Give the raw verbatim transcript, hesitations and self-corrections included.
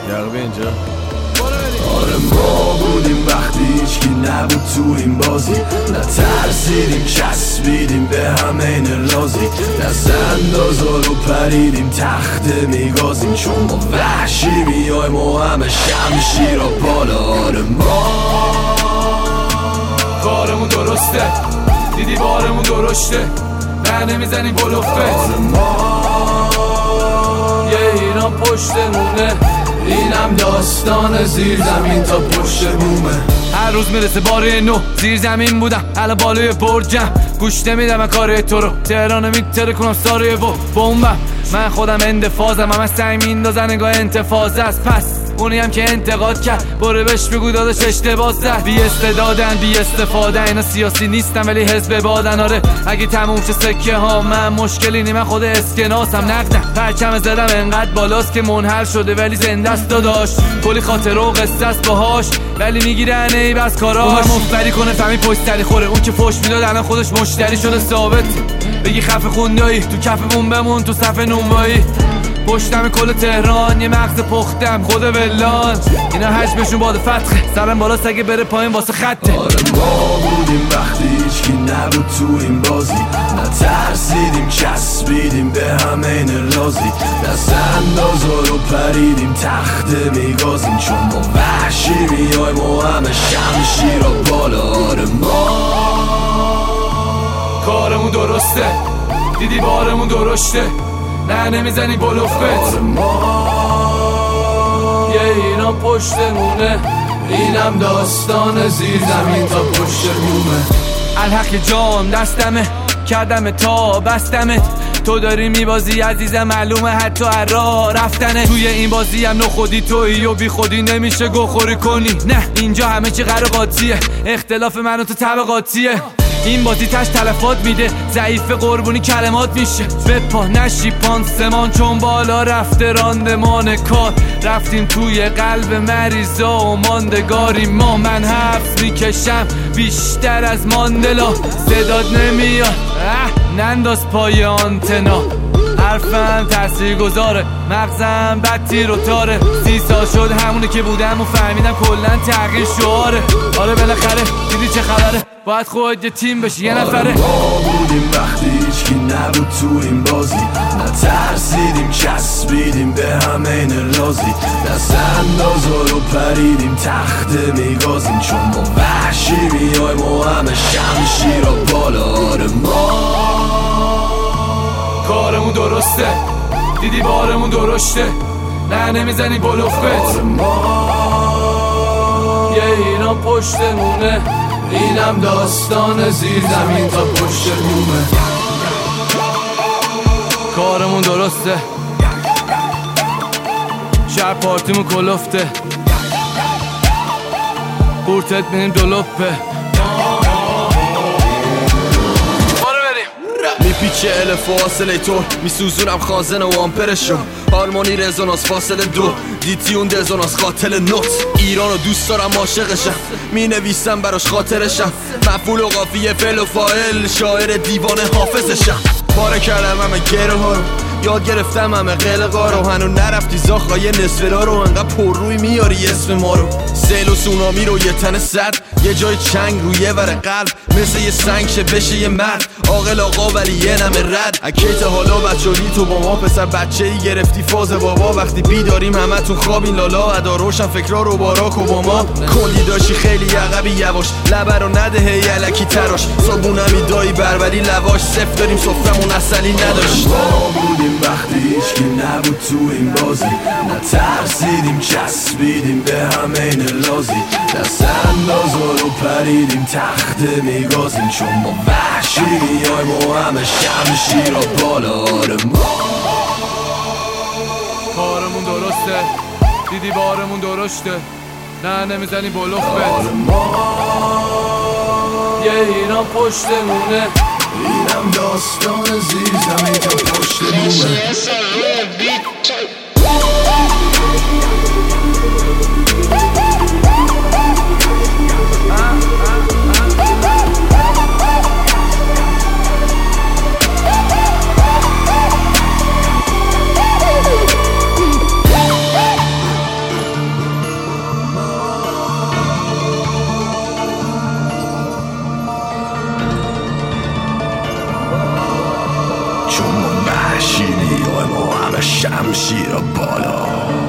یقبه اینجا. آره ما بودیم وقتی هیچکی نبود تو این بازی، نه ترسیدیم چسبیدیم به هم این رازی، دست اندازا رو پریدیم تخت میگازیم، چون ما وحشی میایم و همه شمشیر و بالا. آره ما کارمون درسته، دیدی بارمون درشته، نه نمیزنیم بلوفت. آره ما یه ایران پشتمونه، اینم داستان زیر زمین تا پشت بومه. هر روز میرسه باره نو، زیر زمین بودم الان بالای برجم، گوش نمیدم من کار تو رو، تهران میتره کنم ساره و بومبم. من خودم اندفازم، همه سنگ میندازن نگاه انتفاضه است. پس اونی هم که انتقاد کرد برو بهش بگو داداش اشتباه زد. بی استعدادن بی استفاده، اینا سیاسی نیستن ولی حزب بادن. آره اگه تموم شه سکه ها من مشکلی نی، من خود اسکناسم نقدم. پرچم زدم انقدر بالاست که منحل شده ولی زنده است داداش. کلی خاطره و قصه است باهاش ولی میگیرن ای بس کاراش. مفبری کنه فهمی پشت سری خوره، اون که فوش میداد الان خودش مشتری شده ثابت. بگی خفه خوندایی تو کفمون بمون تو صف نونوایی. پشتم کل تهران یه مغز پختم خود ولان، اینا حجمشون باده فتخه، سرم بالا سگه بره پایین واسه خطه. آره ما بودیم وقتی هیچکی نبود تو این بازی، نه ترسیدیم چسبیدیم به همه این رازی، دست اندازا رو پریدیم تخت میگازیم، چون ما وحشی میایم و همه شمشیر و بالا. آره ما کارمون درسته، دیدی بارمون درشته، نه نمیزنی بلوفت. آره ما یه ایران پشتمونه، اینم داستان زیر زمین تا پشت بومه. الحق جام دستمه، کردم تا بستمه، تو داری میبازی عزیزم معلومه حتی هر راه رفتنه. توی این بازی هم نو خودی تویی و بی خودی نمیشه گوخوری کنی، نه اینجا همه چی قراقاتیه، اختلاف من و تو طبقاتیه. این بازی تش تلفات میده، ضعیف قربونی کلمات میشه. به پا نشی پانسمان چون بالا رفته راندمان کار، رفتیم توی قلب مریضا و ماندگاری ما. من حبس میکشم بیشتر از ماندلا، صداد نمیاد ننداز پای آنتنا. حرفم تأثیر گذاره، مغزم بد تیر و تاره. سی سال شد همونه که بودم و فهمیدم کلن تغییر شعاره. آره بالاخره دیدی چه خبره، باید خود یه تیم بشی یه نفره. ما بودیم وقتی هیچکی نبود تو این بازی، نه ترسیدیم چسبیدیم به همه این رازی، دست اندازا رو پریدیم تخت میگازیم، چون ما وحشی میایم و همه شمشیر و بالا. آره ما کارمون درسته، دیدی بارمون درشته، نه نمیزنی بلوفت. آره ما یه ایران پشتمونه، اینم داستان زیر زمین تا پشت بومه. کارمون درسته، شهر پارتیمون کلفته، قورتت بینیم دلوپه. میپیچه الف و آسله طور، میسوزونم خازن و آمپرشو، هارمونی رزونانس فاصله دو، دیتیون دزونانس قاتل نوت. ایرانو دوست دارم عاشقشم، مینویسم براش خاطرشم، مفعول و قافیه فعل و فاعل، شاعر دیوانه حافظشم. پاره کردم همه گره ها رو، یاد گرفتم همه قلقا رو، هنو نرفتی زاخای نصفلا رو، انقدر پر روی میاری اسم ما رو. سیل و سونامی رو یه تن صد، یه جای چنگ روی ور قلب، مثل یه سنگ شه بشه یه مرد عاقل آقا ولی یه نمه رد. اکیت حالا بچه‌ای تو با ما، پسر بچه‌ای گرفتی فاز بابا، وقتی بیداریم همه تو خوابین لالا، ادا روشن فکرا رو باراک اوباما. کلی داشی خیلی عقبی یواش، لبه رو نده هی الکی تراش، صابونمی دایی بربری لواش، صفر داریم سفرمون اصلی نداشت. ما بودیم وقتی هیچکی نبود تو این بازی، نه ترسیدیم چسبیدیم به همه این رازی، دست اندازا رو پریدیم تخت میگازیم، چون ما وحشی میایم و همه شمشیر و بالا. آره ما کارمون درسته، دیدی بارمون درشته، نه نمیزنی بلوفت. آره ما یه ایران پشتمونه، اینم داستان زیر زمین تا پشت بومه. وحشی میای ما همه شمشیر بالا